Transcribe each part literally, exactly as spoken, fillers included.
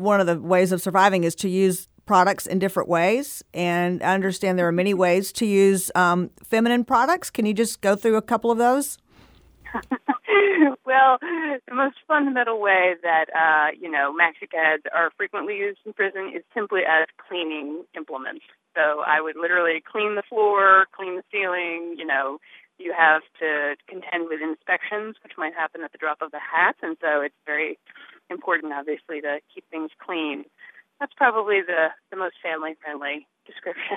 one of the ways of surviving is to use products in different ways. And I understand there are many ways to use um, feminine products. Can you just go through a couple of those? Well, the most fundamental way that, uh, you know, maxi pads are frequently used in prison is simply as cleaning implements. So I would literally clean the floor, clean the ceiling. You know, you have to contend with inspections, which might happen at the drop of a hat. And so it's very important, obviously, to keep things clean. That's probably the, the most family-friendly description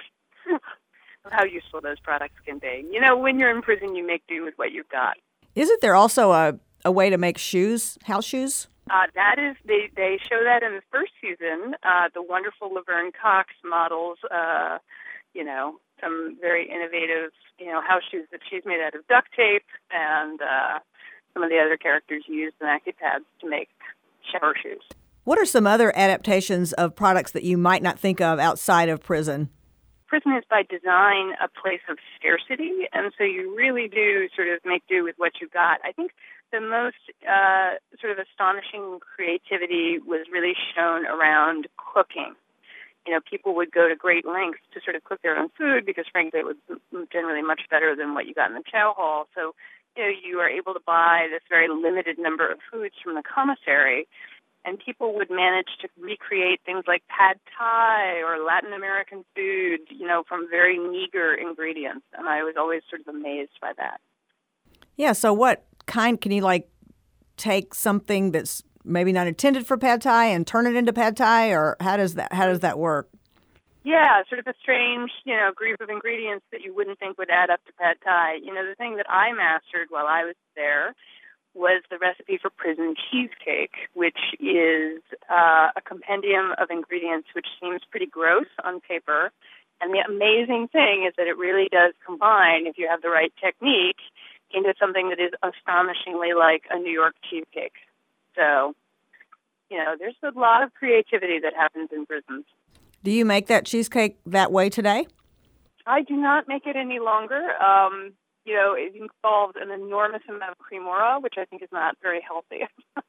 of how useful those products can be. You know, when you're in prison, you make do with what you've got. Isn't there also a, a way to make shoes, house shoes? Uh, that is, they, they show that in the first season. Uh, the wonderful Laverne Cox models, uh, you know, some very innovative, you know, house shoes that she's made out of duct tape, and uh, some of the other characters use the maxi pads to make shower shoes. What are some other adaptations of products that you might not think of outside of prison? Prison is by design a place of scarcity, and so you really do sort of make do with what you got. I think the most uh, sort of astonishing creativity was really shown around cooking. You know, people would go to great lengths to sort of cook their own food because, frankly, it was generally much better than what you got in the chow hall. So, you know, you are able to buy this very limited number of foods from the commissary, and people would manage to recreate things like pad thai or Latin American food, you know, from very meager ingredients. And I was always sort of amazed by that. Yeah, so what kind, can you like take something that's maybe not intended for pad thai and turn it into pad thai, or how does that how does that work? Yeah, sort of a strange, you know, group of ingredients that you wouldn't think would add up to pad thai. You know, the thing that I mastered while I was there was the recipe for prison cheesecake, which is uh, a compendium of ingredients which seems pretty gross on paper. And the amazing thing is that it really does combine, if you have the right technique, into something that is astonishingly like a New York cheesecake. So, you know, there's a lot of creativity that happens in prisons. Do you make that cheesecake that way today? I do not make it any longer. Um, you know, it involves an enormous amount of cremora, which I think is not very healthy.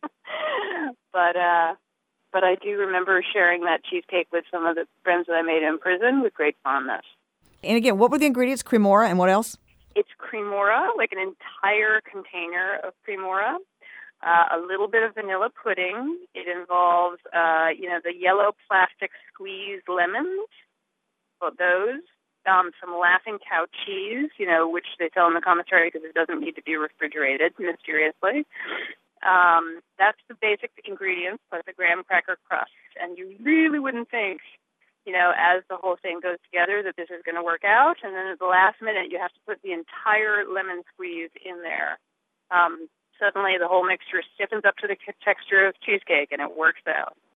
but uh, but I do remember sharing that cheesecake with some of the friends that I made in prison with great fondness. And again, what were the ingredients? Cremora and what else? It's cremora, like an entire container of cremora, uh, a little bit of vanilla pudding. It involves, uh, you know, the yellow plastic squeezed lemons, well, those. Um, some Laughing Cow cheese, you know, which they sell in the commissary because it doesn't need to be refrigerated, mysteriously. Um, that's the basic ingredients, plus a graham cracker crust. And you really wouldn't think, you know, as the whole thing goes together, that this is going to work out. And then at the last minute, you have to put the entire lemon squeeze in there. Um, suddenly, the whole mixture stiffens up to the texture of cheesecake, and it works out.